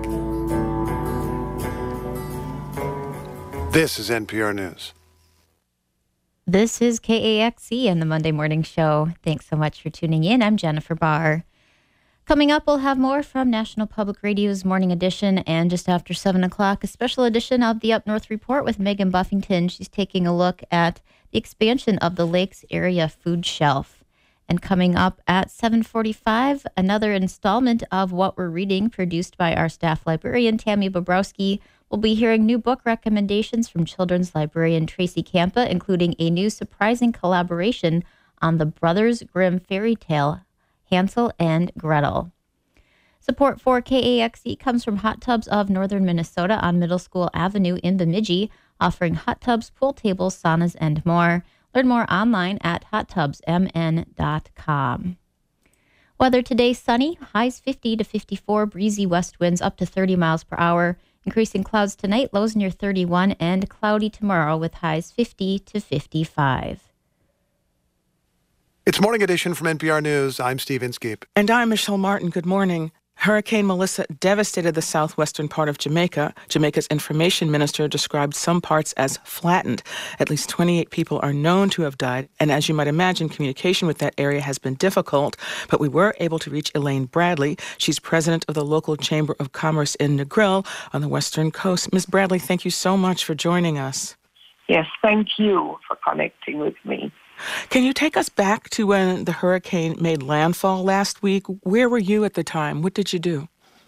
This is N P R News. This is K A X E and the Monday Morning Show. Thanks so much for tuning in. I'm Jennifer Barr. Coming up, we'll have more from National Public Radio's Morning Edition, and just after seven o'clock, a special edition of the Up North Report with Megan Buffington. She's taking a look at the expansion of the Lakes Area Food Shelf. And coming up at seven forty-five, another installment of What We're Reading, produced by our staff librarian, Tammy Bobrowski. We'll be hearing new book recommendations from children's librarian Tracy Campa, including a new surprising collaboration on the Brothers Grimm fairy tale, Hansel and Gretel. Support for K A X E comes from Hot Tubs of Northern Minnesota on Middle School Avenue in Bemidji, offering hot tubs, pool tables, saunas, and more. Learn more online at hot tubs m n dot com. Weather today, sunny, highs fifty to fifty-four, breezy west winds up to thirty miles per hour. Increasing clouds tonight, lows near thirty-one, and cloudy tomorrow with highs fifty to fifty-five. It's Morning Edition from N P R News. I'm Steve Inskeep. And I'm Michelle Martin. Good morning. Hurricane Melissa devastated the southwestern part of Jamaica. Jamaica's information minister described some parts as flattened. At least twenty-eight people are known to have died, and as you might imagine, communication with that area has been difficult. But we were able to reach Elaine Bradley. She's president of the local Chamber of Commerce in Negril on the western coast. Miz Bradley, thank you so much for joining us. Yes, thank you for connecting with me. Can you take us back to when the hurricane made landfall last week? Where were you at the time? What did you do?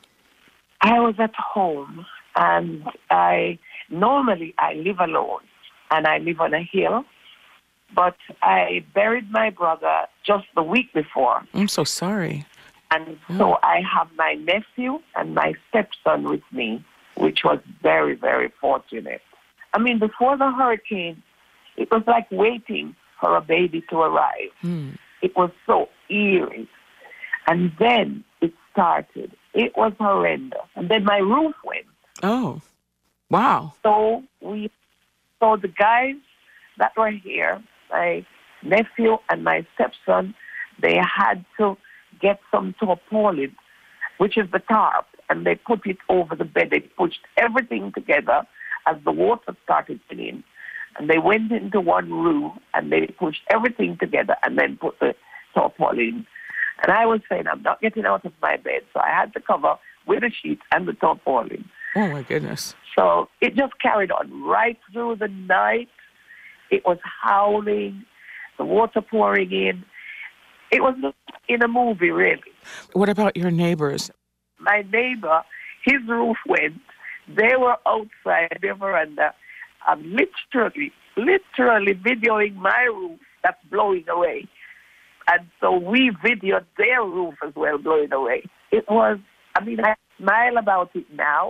I was at home, and I normally I live alone, and I live on a hill, but I buried my brother just the week before. I'm so sorry. And so I have my nephew and my stepson with me, which was very, very fortunate. I mean, before the hurricane, it was like waiting for a baby to arrive. Mm. It was so eerie. And then it started. It was horrendous. And then my roof went. Oh, wow. So we, so the guys that were here, my nephew and my stepson, they had to get some tarpaulin, which is the tarp, and they put it over the bed. They pushed everything together as the water started in. And they went into one room and they pushed everything together and then put the tarpaulin. And I was saying, I'm not getting out of my bed. So I had to cover with a sheet and the tarpaulin. Oh, my goodness. So it just carried on right through the night. It was howling, the water pouring in. It was in a movie, really. What about your neighbors? My neighbor, his roof went. They were outside their veranda. I'm literally, literally videoing my roof that's blowing away. And so we videoed their roof as well blowing away. It was, I mean, I smile about it now,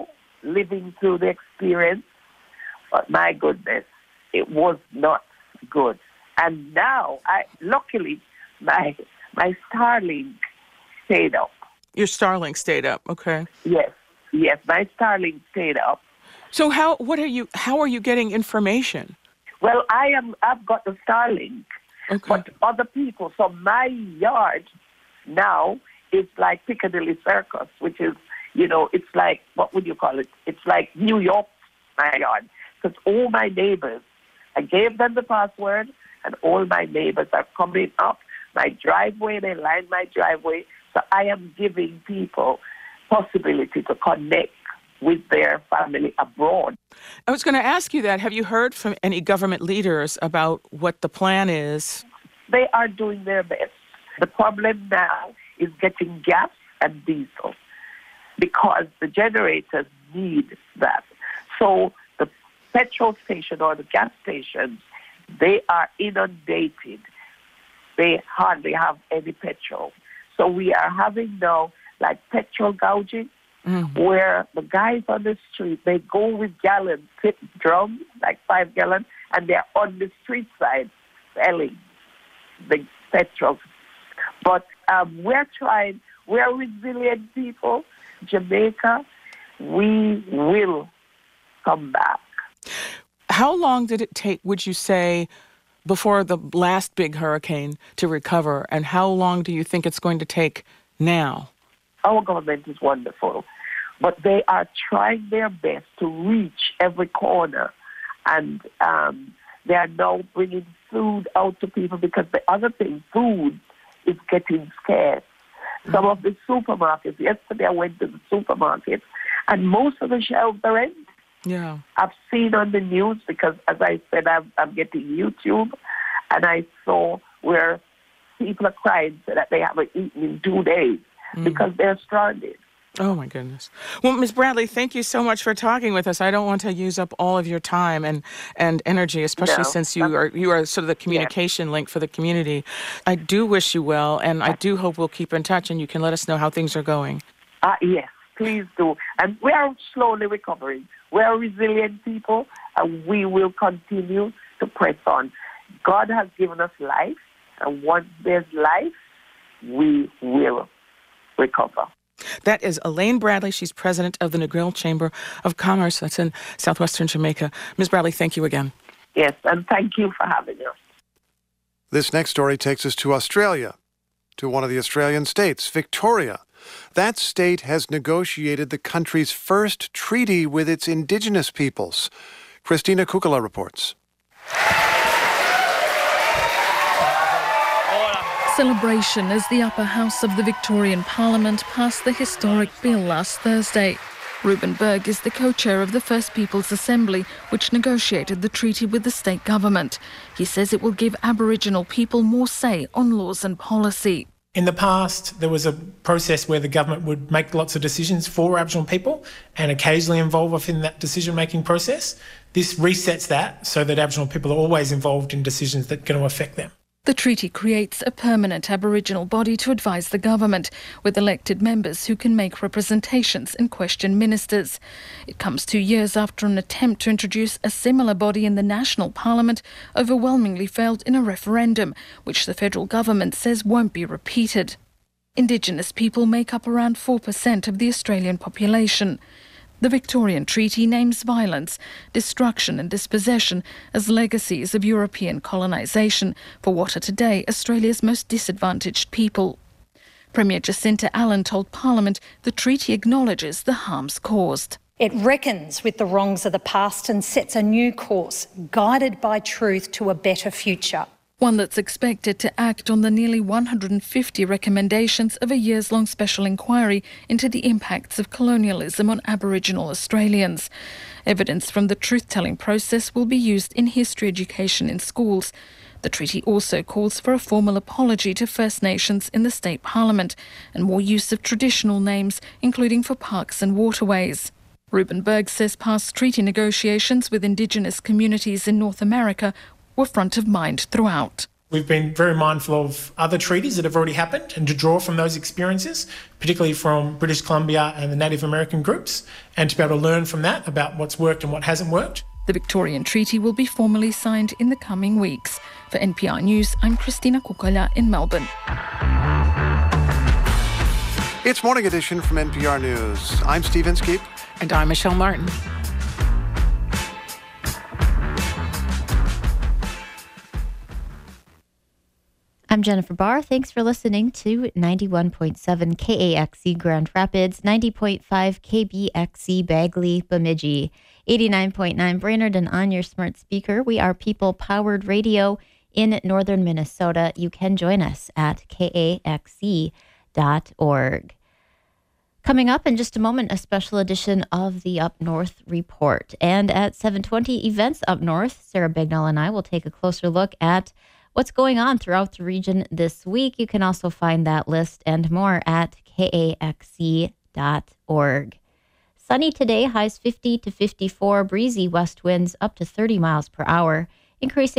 living through the experience, but my goodness, it was not good. And now, I luckily, my my Starlink stayed up. Your Starlink stayed up, okay. Yes, yes, my Starlink stayed up. So how what are you how are you getting information? Well, I am I've got the Starlink, okay. But other people, so my yard now is like Piccadilly Circus, which is, you know, it's like, what would you call it? It's like New York, my yard. Because all my neighbors, I gave them the password, and all my neighbors are coming up my driveway, they line my driveway. So I am giving people possibility to connect with their family abroad. I was going to ask you that. Have you heard from any government leaders about what the plan is? They are doing their best. The problem now is getting gas and diesel because the generators need that. So the petrol station or the gas stations, they are inundated. They hardly have any petrol. So we are having now like petrol gouging, mm-hmm. where the guys on the street, they go with gallons, fit drums, like five gallons, and they're on the street side selling the petrol. But um, we're trying, we're resilient people. Jamaica, we will come back. How long did it take, would you say, before the last big hurricane to recover, and how long do you think it's going to take now? Our government is wonderful, but they are trying their best to reach every corner, and um, they are now bringing food out to people because the other thing, food, is getting scarce. Mm-hmm. Some of the supermarkets, yesterday I went to the supermarket, and most of the shelves are empty. Yeah, I've seen on the news because, as I said, I'm, I'm getting YouTube, and I saw where people are crying that they haven't eaten in two days mm. because they're stranded. Oh, my goodness. Well, Miz Bradley, thank you so much for talking with us. I don't want to use up all of your time and, and energy, especially no, since you are you are sort of the communication yeah. link for the community. I do wish you well, and I do hope we'll keep in touch, and you can let us know how things are going. Uh, yes, please do. And we are slowly recovering. We are resilient people, and we will continue to press on. God has given us life, and once there's life, we will recover. That is Elaine Bradley. She's president of the Negril Chamber of Commerce. That's in southwestern Jamaica. Miz Bradley, thank you again. Yes, and thank you for having us. This next story takes us to Australia, to one of the Australian states, Victoria. That state has negotiated the country's first treaty with its indigenous peoples. Christina Kukala reports. Celebration as the upper house of the Victorian Parliament passed the historic bill last Thursday. Reuben Berg is the co-chair of the First Peoples Assembly, which negotiated the treaty with the state government. He says it will give Aboriginal people more say on laws and policy. In the past, there was a process where the government would make lots of decisions for Aboriginal people and occasionally involve us in that decision-making process. This resets that so that Aboriginal people are always involved in decisions that are going to affect them. The treaty creates a permanent Aboriginal body to advise the government, with elected members who can make representations and question ministers. It comes two years after an attempt to introduce a similar body in the National Parliament overwhelmingly failed in a referendum, which the federal government says won't be repeated. Indigenous people make up around four percent of the Australian population. The Victorian Treaty names violence, destruction and dispossession as legacies of European colonisation for what are today Australia's most disadvantaged people. Premier Jacinta Allen told Parliament the treaty acknowledges the harms caused. It reckons with the wrongs of the past and sets a new course, guided by truth to a better future. One that's expected to act on the nearly one hundred fifty recommendations of a years-long special inquiry into the impacts of colonialism on Aboriginal Australians. Evidence from the truth-telling process will be used in history education in schools. The treaty also calls for a formal apology to First Nations in the state parliament and more use of traditional names, including for parks and waterways. Reuben Berg says past treaty negotiations with Indigenous communities in North America were front of mind throughout. We've been very mindful of other treaties that have already happened and to draw from those experiences, particularly from British Columbia and the Native American groups, and to be able to learn from that about what's worked and what hasn't worked. The Victorian Treaty will be formally signed in the coming weeks. For N P R News, I'm Christina Kukola in Melbourne. It's Morning Edition from N P R News. I'm Steve Inskeep. And I'm Michelle Martin. I'm Jennifer Barr. Thanks for listening to ninety-one point seven K A X C Grand Rapids, ninety point five K B X C Bagley, Bemidji, eighty-nine point nine Brainerd, and on your smart speaker. We are people-powered radio in northern Minnesota. You can join us at K A X C dot org. Coming up in just a moment, a special edition of the Up North Report. And at seven twenty, Events Up North, Sarah Bagnall and I will take a closer look at what's going on throughout the region this week. You can also find that list and more at K A X C dot org. Sunny today, highs fifty to fifty-four, breezy west winds up to thirty miles per hour, increasing